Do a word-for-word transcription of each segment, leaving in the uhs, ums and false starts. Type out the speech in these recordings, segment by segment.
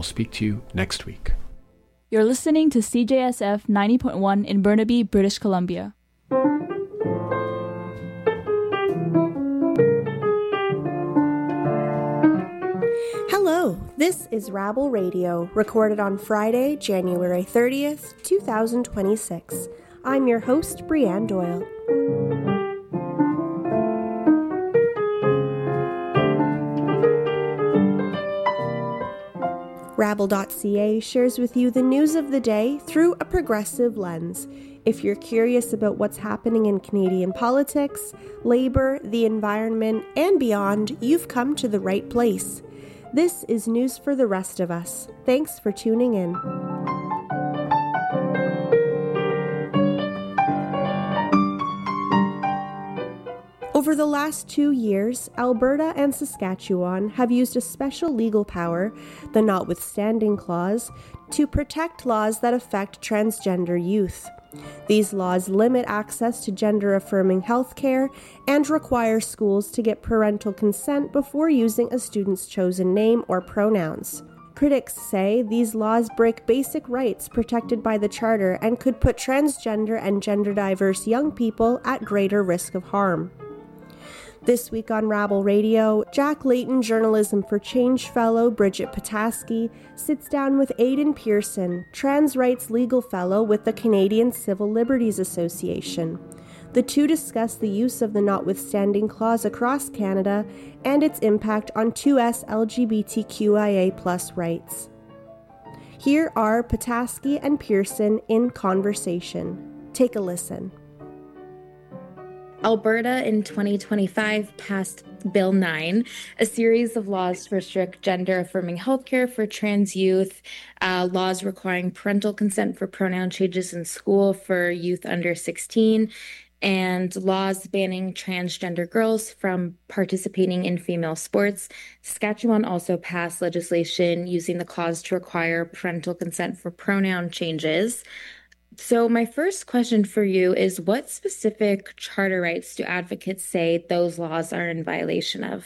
I'll speak to you next week. You're listening to C J S F ninety point one in Burnaby, British Columbia. Hello, this is Rabble Radio, recorded on Friday, January thirtieth, twenty twenty-six. I'm your host, Brianne Doyle. Rabble dot c a shares with you the news of the day through a progressive lens. If you're curious about what's happening in Canadian politics, labor, the environment, and beyond, you've come to the right place. This is news for the rest of us. Thanks for tuning in. Over the last two years, Alberta and Saskatchewan have used a special legal power, the Notwithstanding Clause, to protect laws that affect transgender youth. These laws limit access to gender-affirming health care and require schools to get parental consent before using a student's chosen name or pronouns. Critics say these laws break basic rights protected by the Charter and could put transgender and gender-diverse young people at greater risk of harm. This week on Rabble Radio, Jack Layton Journalism for Change fellow Bridget Pataski sits down with Aidan Pearson, trans rights legal fellow with the Canadian Civil Liberties Association. The two discuss the use of the Notwithstanding Clause across Canada and its impact on two S L G B T Q I A plus rights. Here are Pataski and Pearson in conversation. Take a listen. Alberta in twenty twenty-five passed Bill nine, a series of laws to restrict gender-affirming healthcare for trans youth, uh, laws requiring parental consent for pronoun changes in school for youth under sixteen, and laws banning transgender girls from participating in female sports. Saskatchewan also passed legislation using the clause to require parental consent for pronoun changes. So my first question for you is, what specific charter rights do advocates say those laws are in violation of?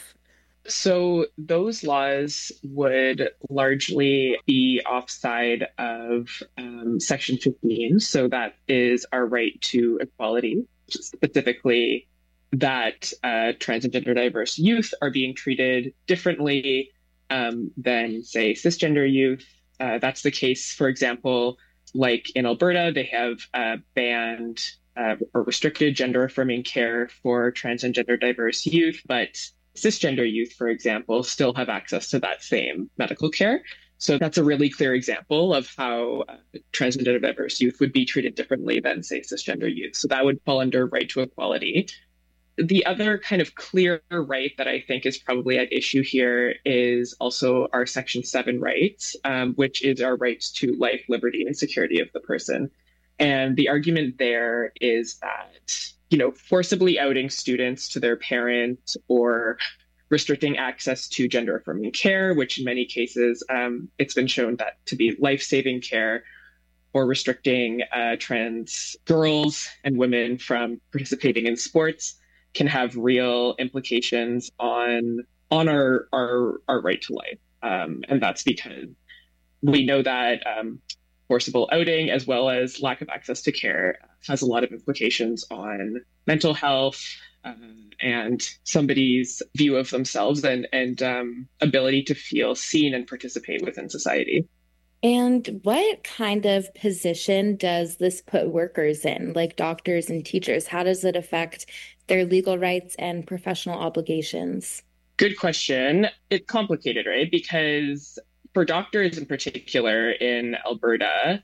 So those laws would largely be offside of um, Section fifteen. So that is our right to equality, specifically that uh, trans and gender diverse youth are being treated differently um, than, say, cisgender youth. Uh, that's the case, for example, like in Alberta, they have uh, banned uh, or restricted gender-affirming care for trans and gender diverse youth, but cisgender youth, for example, still have access to that same medical care. So that's a really clear example of how uh, trans and gender diverse youth would be treated differently than, say, cisgender youth. So that would fall under right to equality. The other kind of clear right that I think is probably at issue here is also our Section seven rights, um, which is our rights to life, liberty, and security of the person. And the argument there is that, you know, forcibly outing students to their parent or restricting access to gender-affirming care, which in many cases, um, it's been shown that to be life-saving care, or restricting uh, trans girls and women from participating in sports, can have real implications on on our our, our right to life. Um, and that's because we know that um, forcible outing, as well as lack of access to care, has a lot of implications on mental health um, and somebody's view of themselves and, and um, ability to feel seen and participate within society. And what kind of position does this put workers in, like doctors and teachers? How does it affect their legal rights and professional obligations? Good question. It's complicated, right? Because for doctors in particular in Alberta,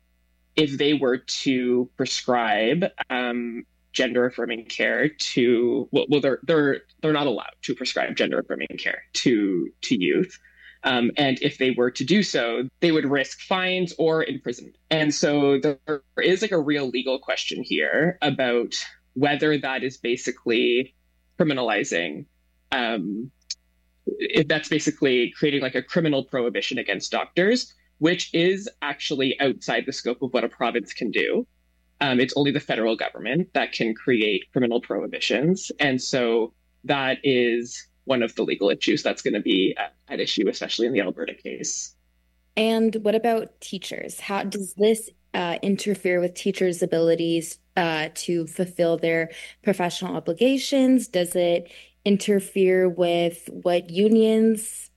if they were to prescribe um, gender-affirming care to, well, well, they're they're they're not allowed to prescribe gender-affirming care to to youth. Um, and if they were to do so, they would risk fines or imprisonment. And so there is like a real legal question here about whether that is basically criminalizing, um, if that's basically creating like a criminal prohibition against doctors, which is actually outside the scope of what a province can do. Um, it's only the federal government that can create criminal prohibitions. And so that is one of the legal issues that's going to be at, at issue, especially in the Alberta case. And what about teachers? How does this uh, interfere with teachers' abilities uh, to fulfill their professional obligations? Does it interfere with what unions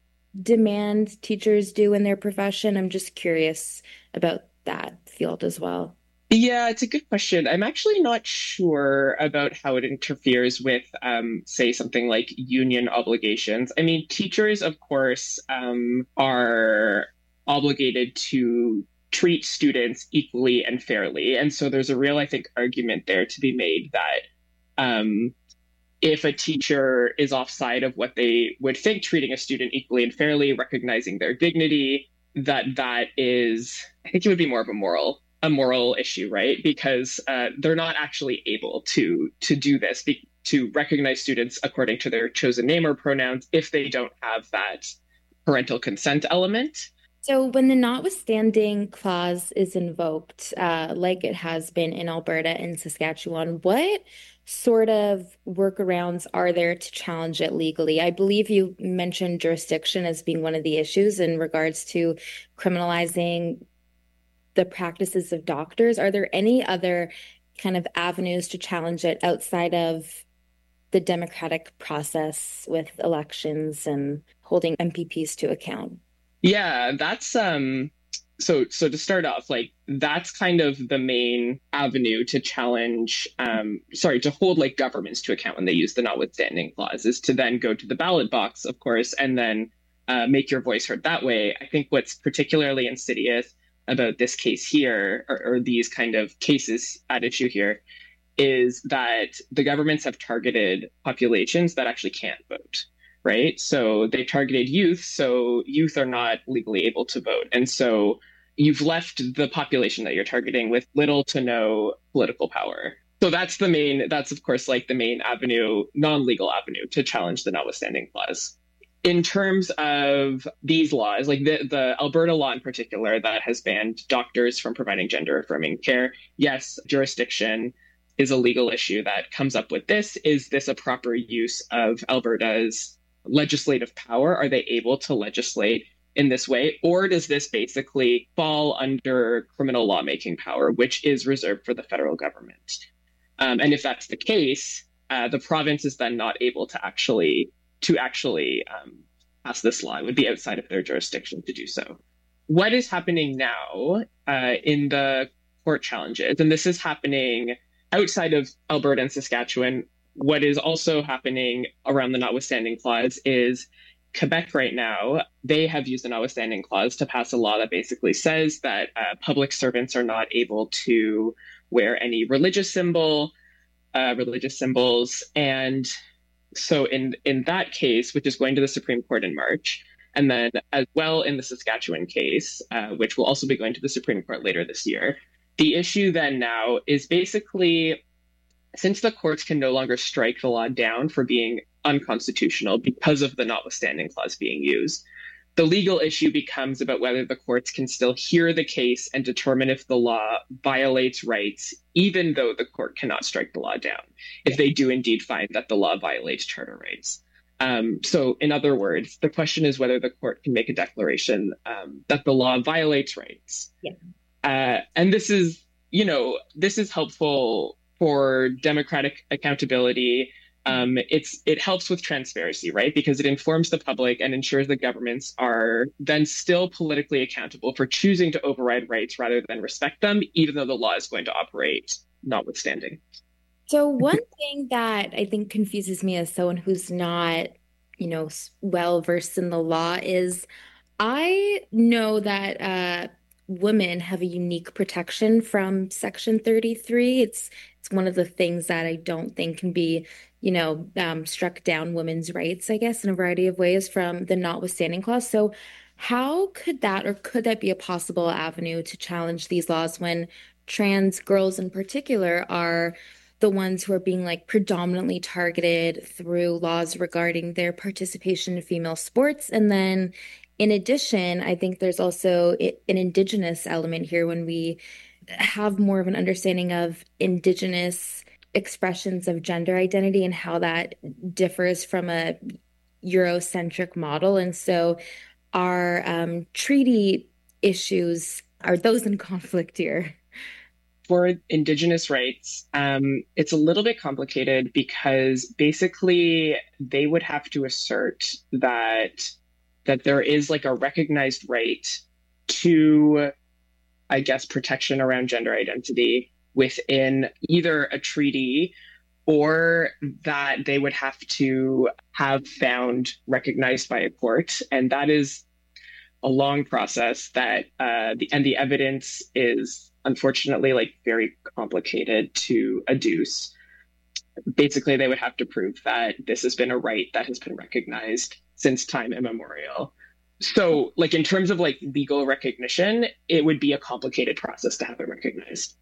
demand teachers do in their profession? I'm just curious about that field as well. Yeah, it's a good question. I'm actually not sure about how it interferes with, um, say, something like union obligations. I mean, teachers, of course, um, are obligated to treat students equally and fairly. And so there's a real, I think, argument there to be made that um, if a teacher is offside of what they would think treating a student equally and fairly, recognizing their dignity, that that is, I think it would be more of a moral a moral issue, right? Because uh, they're not actually able to to do this, be, to recognize students according to their chosen name or pronouns if they don't have that parental consent element. So when the notwithstanding clause is invoked, uh, like it has been in Alberta and Saskatchewan, what sort of workarounds are there to challenge it legally? I believe you mentioned jurisdiction as being one of the issues in regards to criminalizing the practices of doctors. Are there any other kind of avenues to challenge it outside of the democratic process with elections and holding M P Ps to account? Yeah, that's um so so to start off, like that's kind of the main avenue to challenge um sorry, to hold like governments to account when they use the notwithstanding clause, is to then go to the ballot box, of course, and then uh, make your voice heard that way. I think what's particularly insidious about this case here, or, or these kind of cases at issue here, is that the governments have targeted populations that actually can't vote, right? So they targeted youth, so youth are not legally able to vote. And so you've left the population that you're targeting with little to no political power. So that's the main, that's of course like the main avenue, non-legal avenue to challenge the notwithstanding clause. In terms of these laws, like the, the Alberta law in particular that has banned doctors from providing gender affirming care, yes, jurisdiction is a legal issue that comes up with this. Is this a proper use of Alberta's legislative power? Are they able to legislate in this way? Or does this basically fall under criminal lawmaking power, which is reserved for the federal government? Um, and if that's the case, uh, the province is then not able to actually to actually um, pass this law. It would be outside of their jurisdiction to do so. What is happening now uh, in the court challenges, and this is happening outside of Alberta and Saskatchewan, what is also happening around the notwithstanding clause is Quebec right now, they have used the notwithstanding clause to pass a law that basically says that uh, public servants are not able to wear any religious symbol, uh, religious symbols, and so in, in that case, which is going to the Supreme Court in March, and then as well in the Saskatchewan case, uh, which will also be going to the Supreme Court later this year, the issue then now is basically, since the courts can no longer strike the law down for being unconstitutional because of the notwithstanding clause being used, the legal issue becomes about whether the courts can still hear the case and determine if the law violates rights, even though the court cannot strike the law down, if they do indeed find that the law violates charter rights. Um, so in other words, the question is whether the court can make a declaration um, that the law violates rights. Yeah. Uh, and this is, you know, this is helpful for democratic accountability. Um, it's it helps with transparency, right? Because it informs the public and ensures that governments are then still politically accountable for choosing to override rights rather than respect them, even though the law is going to operate notwithstanding. So one thing that I think confuses me as someone who's not, you know, well versed in the law is I know that uh, women have a unique protection from Section thirty-three. It's it's one of the things that I don't think can be, you know, um, struck down women's rights, I guess, in a variety of ways from the notwithstanding clause. So how could that, or could that be a possible avenue to challenge these laws when trans girls in particular are the ones who are being like predominantly targeted through laws regarding their participation in female sports? And then in addition, I think there's also an Indigenous element here when we have more of an understanding of Indigenous expressions of gender identity and how that differs from a Eurocentric model. And so are um, treaty issues, are those in conflict here? For Indigenous rights, um, it's a little bit complicated because basically they would have to assert that that there is like a recognized right to, I guess, protection around gender identity within either a treaty, or that they would have to have found recognized by a court. And that is a long process that uh, the and the evidence is unfortunately like very complicated to adduce. Basically, they would have to prove that this has been a right that has been recognized since time immemorial. So, like in terms of like legal recognition, it would be a complicated process to have it recognized.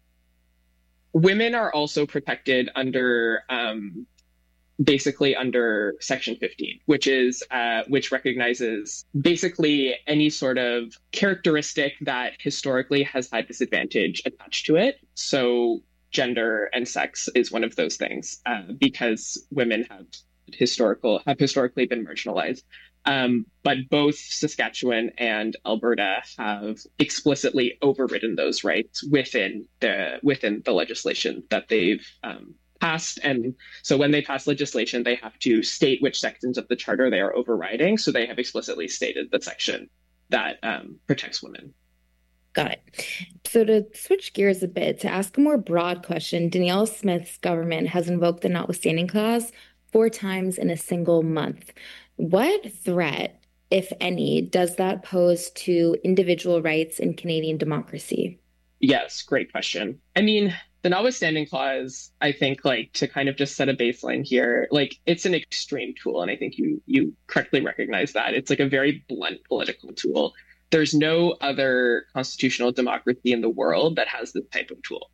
Women are also protected under um, basically under Section fifteen, which is uh, which recognizes basically any sort of characteristic that historically has had disadvantage attached to it. So gender and sex is one of those things uh, because women have historical have historically been marginalized. Um, but both Saskatchewan and Alberta have explicitly overridden those rights within the within the legislation that they've um, passed. And so when they pass legislation, they have to state which sections of the charter they are overriding. So they have explicitly stated the section that um, protects women. Got it. So to switch gears a bit, to ask a more broad question, Danielle Smith's government has invoked the notwithstanding clause four times in a single month. What threat, if any, does that pose to individual rights in Canadian democracy? Yes, great question. I mean, the notwithstanding clause, I think, like, to kind of just set a baseline here, like, it's an extreme tool. And I think you you correctly recognize that. It's like a very blunt political tool. There's no other constitutional democracy in the world that has this type of tool.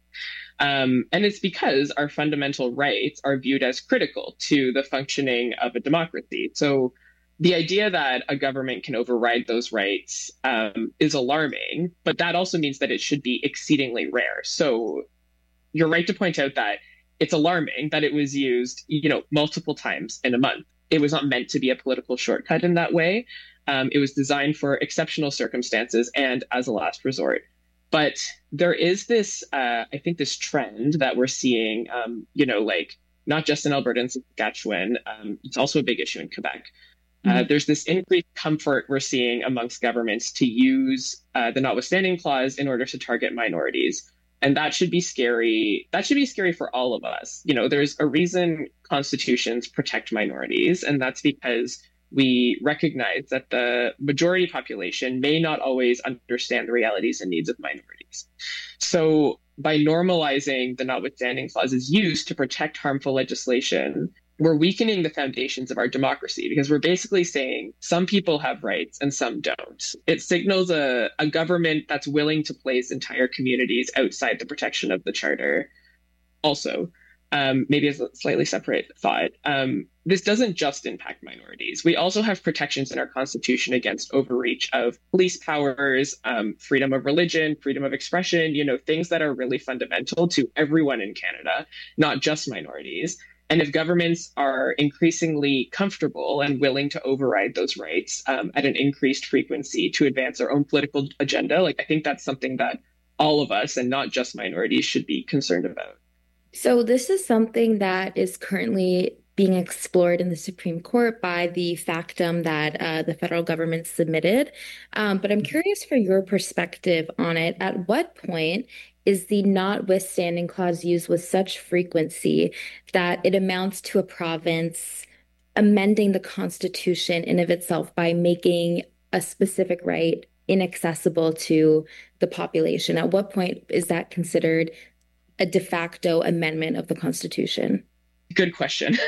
Um, and it's because our fundamental rights are viewed as critical to the functioning of a democracy. So the idea that a government can override those rights um, is alarming, but that also means that it should be exceedingly rare. So you're right to point out that it's alarming that it was used, you know, multiple times in a month. It was not meant to be a political shortcut in that way. Um, it was designed for exceptional circumstances and as a last resort. But there is this, uh, I think, this trend that we're seeing, um, you know, like not just in Alberta and Saskatchewan, um, it's also a big issue in Quebec. Mm-hmm. Uh, there's this increased comfort we're seeing amongst governments to use uh, the notwithstanding clause in order to target minorities. And that should be scary. That should be scary for all of us. You know, there's a reason constitutions protect minorities, and that's because we recognize that the majority population may not always understand the realities and needs of minorities. So by normalizing the notwithstanding clause's use to protect harmful legislation, we're weakening the foundations of our democracy because we're basically saying some people have rights and some don't. It signals a, a government that's willing to place entire communities outside the protection of the charter. Also, um, maybe as a slightly separate thought, um, this doesn't just impact minorities. We also have protections in our Constitution against overreach of police powers, um, freedom of religion, freedom of expression, you know, things that are really fundamental to everyone in Canada, not just minorities. And if governments are increasingly comfortable and willing to override those rights um, at an increased frequency to advance their own political agenda, like I think that's something that all of us and not just minorities should be concerned about. So this is something that is currently being explored in the Supreme Court by the factum that uh, the federal government submitted. Um, but I'm curious for your perspective on it. At what point is the notwithstanding clause used with such frequency that it amounts to a province amending the Constitution in of itself by making a specific right inaccessible to the population? At what point is that considered a de facto amendment of the Constitution? Good question.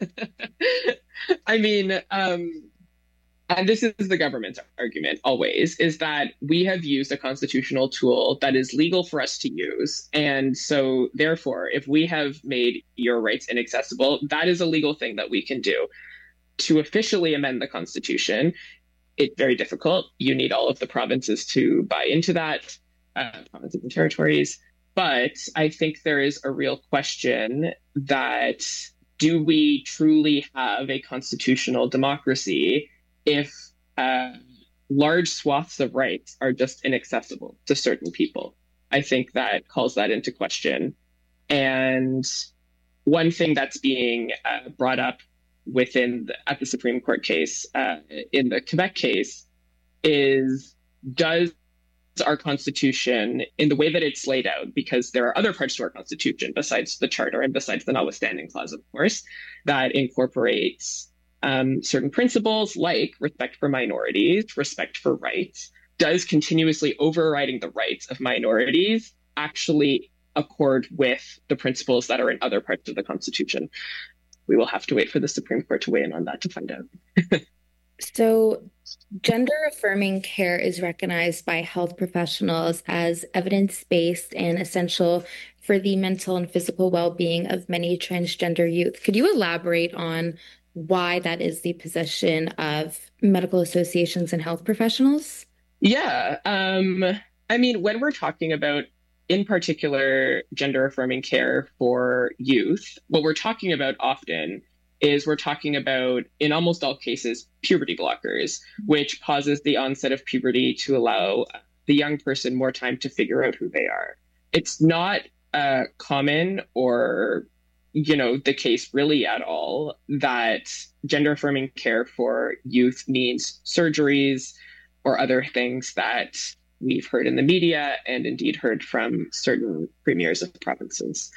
I mean, um, and this is the government's argument always, is that we have used a constitutional tool that is legal for us to use. And so therefore, if we have made your rights inaccessible, that is a legal thing that we can do. To officially amend the Constitution, it's very difficult. You need all of the provinces to buy into that, uh, provinces and territories. But I think there is a real question that do we truly have a constitutional democracy if uh, large swaths of rights are just inaccessible to certain people. I think that calls that into question. And one thing that's being uh, brought up within the, at the Supreme Court case, uh, in the Quebec case, is does our Constitution, in the way that it's laid out, because there are other parts to our Constitution besides the Charter and besides the Notwithstanding Clause, of course, that incorporates um, certain principles like respect for minorities, respect for rights, does continuously overriding the rights of minorities actually accord with the principles that are in other parts of the Constitution? We will have to wait for the Supreme Court to weigh in on that to find out. So gender-affirming care is recognized by health professionals as evidence-based and essential for the mental and physical well-being of many transgender youth. Could you elaborate on why that is the position of medical associations and health professionals? Yeah. Um, I mean, when we're talking about, in particular, gender-affirming care for youth, what we're talking about often is we're talking about, in almost all cases, puberty blockers, which pauses the onset of puberty to allow the young person more time to figure out who they are. It's not uh, common or, you know, the case really at all that gender-affirming care for youth means surgeries or other things that we've heard in the media and indeed heard from certain premiers of provinces.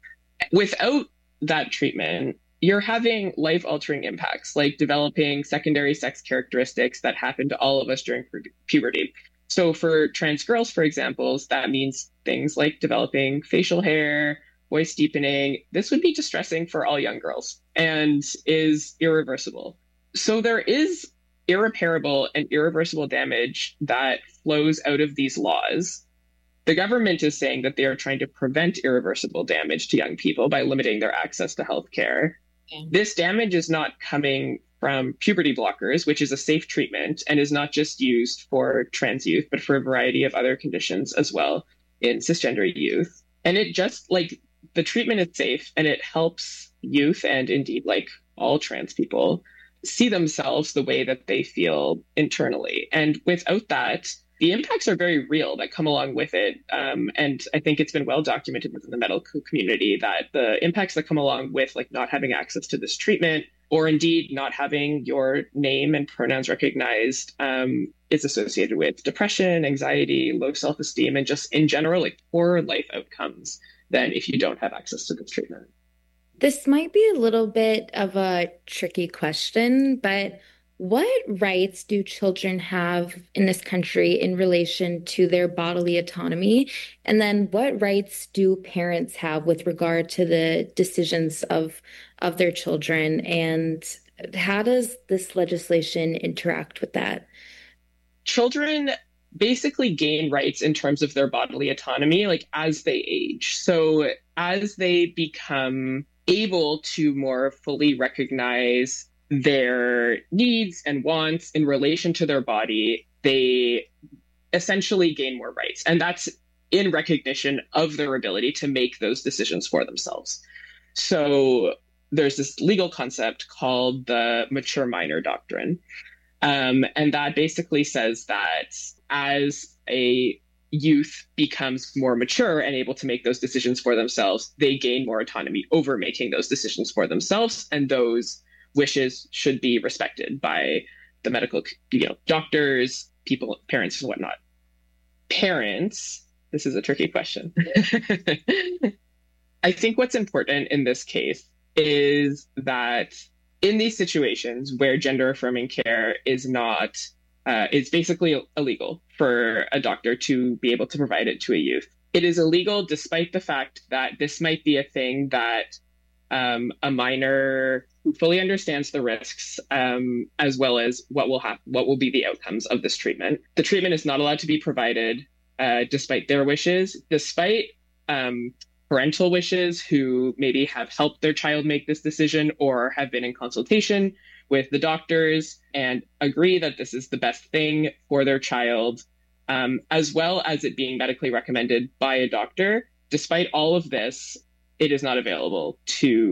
Without that treatment, you're having life-altering impacts, like developing secondary sex characteristics that happen to all of us during pu- puberty. So for trans girls, for example, that means things like developing facial hair, voice deepening. This would be distressing for all young girls and is irreversible. So there is irreparable and irreversible damage that flows out of these laws. The government is saying that they are trying to prevent irreversible damage to young people by limiting their access to healthcare. Okay. This damage is not coming from puberty blockers, which is a safe treatment and is not just used for trans youth, but for a variety of other conditions as well in cisgender youth. And it just, like, the treatment is safe and it helps youth and indeed, like, all trans people see themselves the way that they feel internally. And without that, the impacts are very real that come along with it. Um, and I think it's been well documented within the medical community that the impacts that come along with, like, not having access to this treatment or indeed not having your name and pronouns recognized um, is associated with depression, anxiety, low self-esteem, and just in general, like, poor life outcomes than if you don't have access to this treatment. This might be a little bit of a tricky question, but what rights do children have in this country in relation to their bodily autonomy? And then what rights do parents have with regard to the decisions of, of their children? And how does this legislation interact with that? Children basically gain rights in terms of their bodily autonomy, like, as they age. So as they become able to more fully recognize their needs and wants in relation to their body, they essentially gain more rights. And that's in recognition of their ability to make those decisions for themselves. So there's this legal concept called the mature minor doctrine. Um, and that basically says that as a youth becomes more mature and able to make those decisions for themselves, they gain more autonomy over making those decisions for themselves. And those wishes should be respected by the medical, you know, doctors, people, parents, and whatnot. Parents, this is a tricky question. I think what's important in this case is that in these situations where gender affirming care is not, uh, it's basically illegal for a doctor to be able to provide it to a youth. It is illegal despite the fact that this might be a thing that um, a minor who fully understands the risks, um, as well as what will happen, what will be the outcomes of this treatment. The treatment is not allowed to be provided uh, despite their wishes, despite um, parental wishes who maybe have helped their child make this decision or have been in consultation with the doctors and agree that this is the best thing for their child, um, as well as it being medically recommended by a doctor. Despite all of this, it is not available to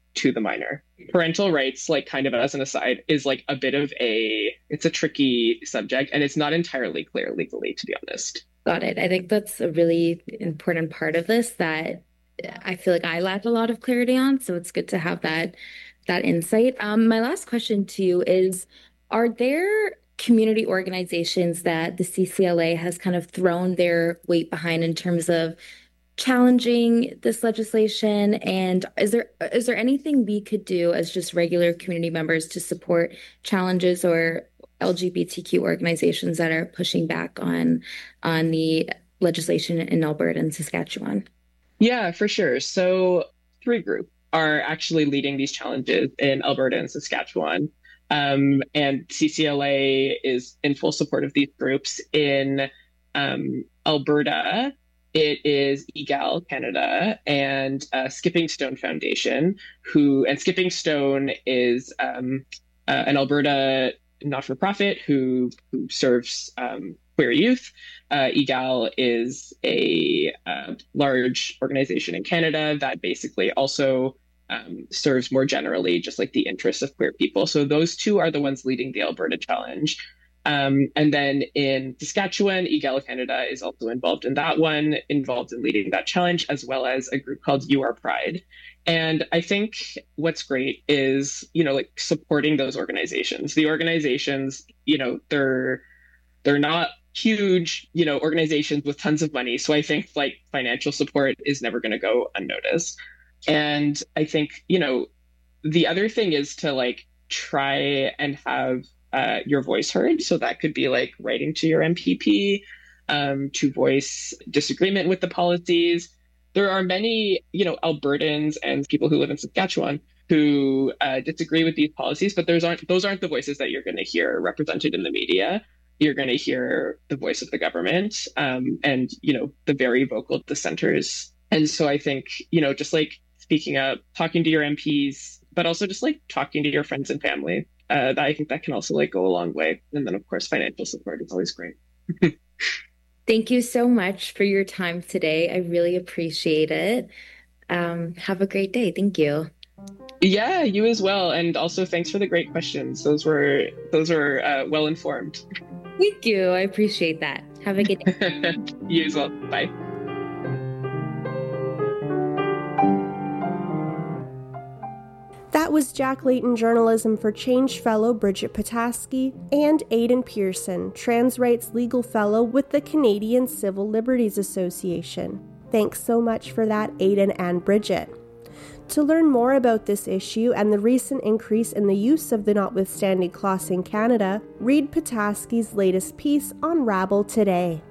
to the minor. Parental rights, like kind of as an aside, is like a bit of a, it's a tricky subject, and it's not entirely clear legally, to be honest. Got it. I think that's a really important part of this that I feel like I lacked a lot of clarity on. So it's good to have that that insight. Um, my last question to you is, are there community organizations that the C C L A has kind of thrown their weight behind in terms of challenging this legislation? And is there is there anything we could do as just regular community members to support challenges or L G B T Q organizations that are pushing back on on the legislation in Alberta and Saskatchewan? Yeah, for sure. So three groups are actually leading these challenges in Alberta and Saskatchewan. Um, and C C L A is in full support of these groups. In um, Alberta, it is Egal Canada and uh, Skipping Stone Foundation, who, and Skipping Stone is um, uh, an Alberta not-for-profit who, who serves um, queer youth. Uh, Egal is a uh, large organization in Canada that basically also um, serves more generally just like the interests of queer people. So those two are the ones leading the Alberta Challenge. Um, and then in Saskatchewan, Egal Canada is also involved in that one, involved in leading that challenge, as well as a group called You Are Pride. And I think what's great is, you know, like supporting those organizations. The organizations, you know, they're they're not huge, you know, organizations with tons of money. So I think like financial support is never going to go unnoticed. And I think, you know, the other thing is to like try and have uh, your voice heard. So that could be like writing to your M P P um, to voice disagreement with the policies. There are many, you know, Albertans and people who live in Saskatchewan who uh, disagree with these policies, but those aren't those aren't the voices that you're going to hear represented in the media. You're going to hear the voice of the government um, and, you know, the very vocal dissenters. And so I think, you know, just like speaking up, talking to your M Ps, but also just like talking to your friends and family. Uh, that I think that can also like go a long way. And then, of course, financial support is always great. Thank you so much for your time today. I really appreciate it. Um, have a great day. Thank you. Yeah, you as well. And also thanks for the great questions. Those were those were uh, well informed. Thank you. I appreciate that. Have a good day. You as well. Bye. That was Jack Layton Journalism for Change Fellow Bridget Pataski and Aidan Pearson, Trans Rights Legal Fellow with the Canadian Civil Liberties Association. Thanks so much for that, Aidan and Bridget. To learn more about this issue and the recent increase in the use of the notwithstanding clause in Canada, read Pataski's latest piece on Rabble today.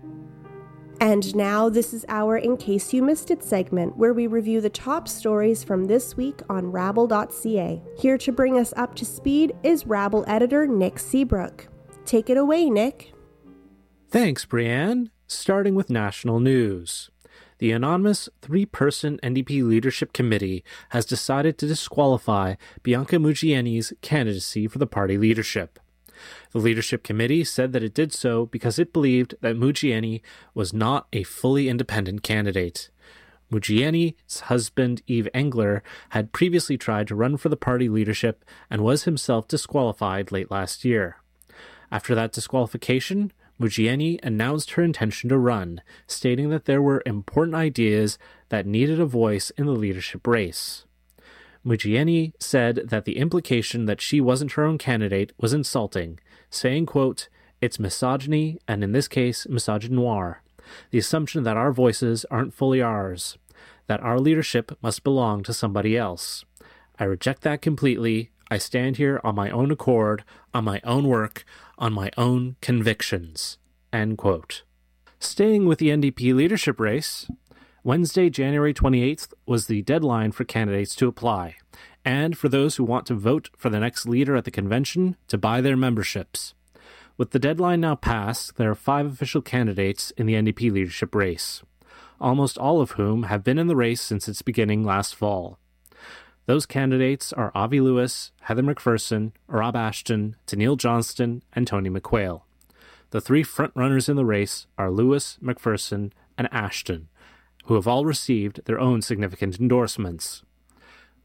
And now, this is our In Case You Missed It segment, where we review the top stories from this week on rabble dot c a. Here to bring us up to speed is Rabble editor Nick Seabrook. Take it away, Nick. Thanks, Brianne. Starting with national news. The anonymous three-person N D P Leadership Committee has decided to disqualify Bianca Mugieni's candidacy for the party leadership. The Leadership Committee said that it did so because it believed that Mugieni was not a fully independent candidate. Mugieni's husband, Yves Engler, had previously tried to run for the party leadership and was himself disqualified late last year. After that disqualification, Mugieni announced her intention to run, stating that there were important ideas that needed a voice in the leadership race. Mugieni said that the implication that she wasn't her own candidate was insulting, saying, quote, "It's misogyny, and in this case, misogynoir. The assumption that our voices aren't fully ours, that our leadership must belong to somebody else. I reject that completely. I stand here on my own accord, on my own work, on my own convictions." End quote. Staying with the N D P leadership race, Wednesday, January twenty-eighth, was the deadline for candidates to apply, and for those who want to vote for the next leader at the convention to buy their memberships. With the deadline now passed, there are five official candidates in the N D P leadership race, almost all of whom have been in the race since its beginning last fall. Those candidates are Avi Lewis, Heather McPherson, Rob Ashton, Tenille Johnston, and Tony McQuail. The three frontrunners in the race are Lewis, McPherson, and Ashton, who have all received their own significant endorsements.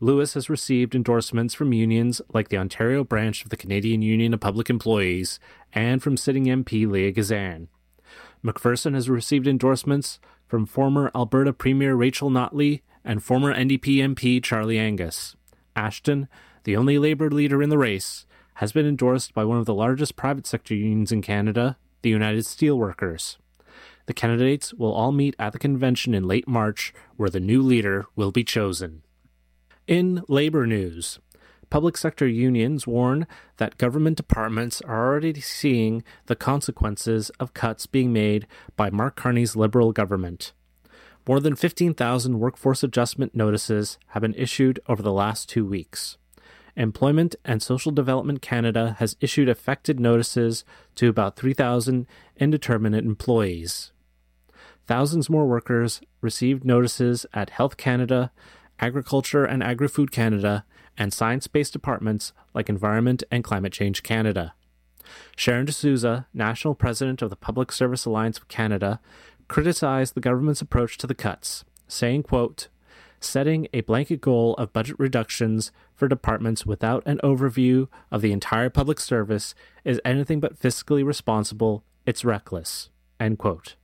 Lewis has received endorsements from unions like the Ontario branch of the Canadian Union of Public Employees and from sitting M P Leah Gazan. McPherson has received endorsements from former Alberta Premier Rachel Notley and former N D P M P Charlie Angus. Ashton, the only Labour leader in the race, has been endorsed by one of the largest private sector unions in Canada, the United Steelworkers. The candidates will all meet at the convention in late March, where the new leader will be chosen. In Labour news, public sector unions warn that government departments are already seeing the consequences of cuts being made by Mark Carney's Liberal government. More than fifteen thousand workforce adjustment notices have been issued over the last two weeks. Employment and Social Development Canada has issued affected notices to about three thousand indeterminate employees. Thousands more workers received notices at Health Canada, Agriculture and Agri-Food Canada, and science-based departments like Environment and Climate Change Canada. Sharon D'Souza, National President of the Public Service Alliance of Canada, criticized the government's approach to the cuts, saying, quote, "Setting a blanket goal of budget reductions for departments without an overview of the entire public service is anything but fiscally responsible. It's reckless." End quote.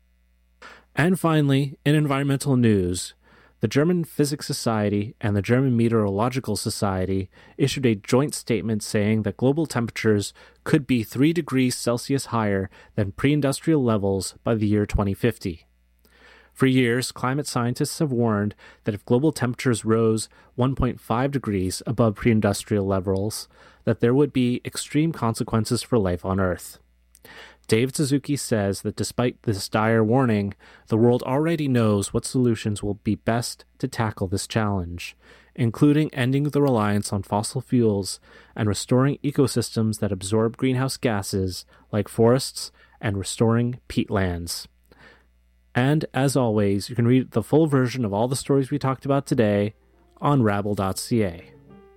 And finally, in environmental news, the German Physics Society and the German Meteorological Society issued a joint statement saying that global temperatures could be three degrees Celsius higher than pre-industrial levels by the year twenty fifty. For years, climate scientists have warned that if global temperatures rose one point five degrees above pre-industrial levels, that there would be extreme consequences for life on Earth. David Suzuki says that despite this dire warning, the world already knows what solutions will be best to tackle this challenge, including ending the reliance on fossil fuels and restoring ecosystems that absorb greenhouse gases like forests and restoring peatlands. And as always, you can read the full version of all the stories we talked about today on rabble dot c a.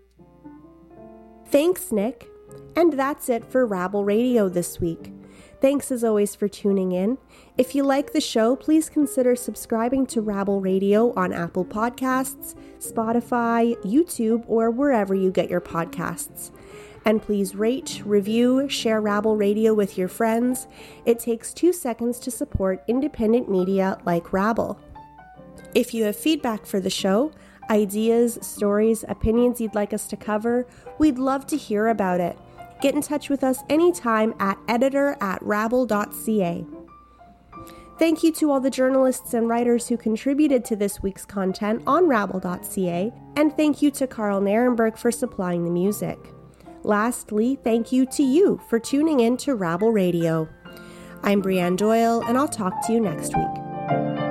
Thanks, Nick. And that's it for Rabble Radio this week. Thanks as always for tuning in. If you like the show, please consider subscribing to Rabble Radio on Apple Podcasts, Spotify, YouTube, or wherever you get your podcasts. And please rate, review, share Rabble Radio with your friends. It takes two seconds to support independent media like Rabble. If you have feedback for the show, ideas, stories, opinions you'd like us to cover, we'd love to hear about it. Get in touch with us anytime at editor at rabble dot c a. Thank you to all the journalists and writers who contributed to this week's content on rabble dot c a, and thank you to Carl Narenberg for supplying the music. Lastly, thank you to you for tuning in to Rabble Radio. I'm Brianne Doyle, and I'll talk to you next week.